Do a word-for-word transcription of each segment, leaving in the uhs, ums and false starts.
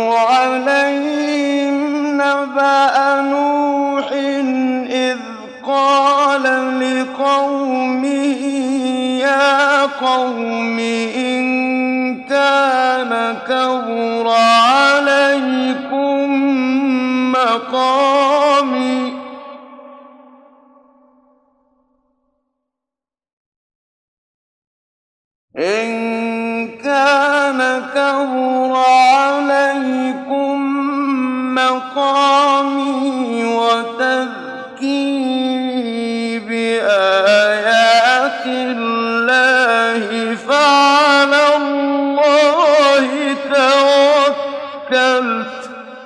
عَلَيْهِمْ نَبَأَ نُوحٍ إِذْ قَالَ لِقَوْمِهِ يَا قَوْمِ إِن كَانَ كَبُرَ عَلَيْكُم مَّقَامِي إِن كَانَ كَبُرَ عَلَيْكُم مَّقَامِي وَتَذْكِيرِي بِآيَاتِ اللَّهِ فَعَلَى اللَّهِ توكلت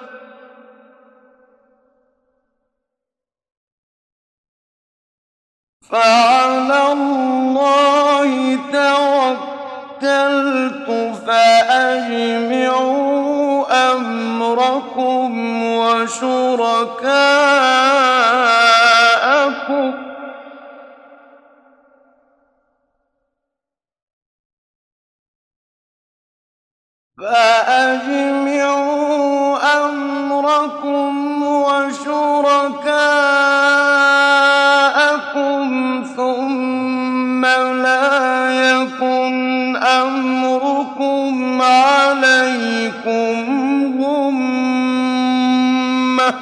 فَعَلَى اللَّهِ تَوَكَّلْتُ فَأَجْمِعُوا أَمْرَكُمْ وَشُرَكَاءَكُمْ فَأَجْمِعُوا أَمْرَكُمْ وَشُرَكَاءَكُمْ ثُمَّ لَا يَكُنْ أَمْرُكُمْ عَلَيْكُمْ غُمَّةً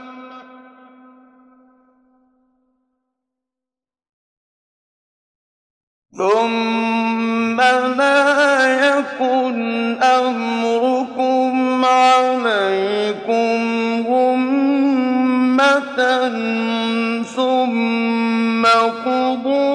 ثُمَّ لَا يَكُنْ أَمْرُكُمْ عَلَيْكُمْ غُمَّةً ثُمَّ قُضُوا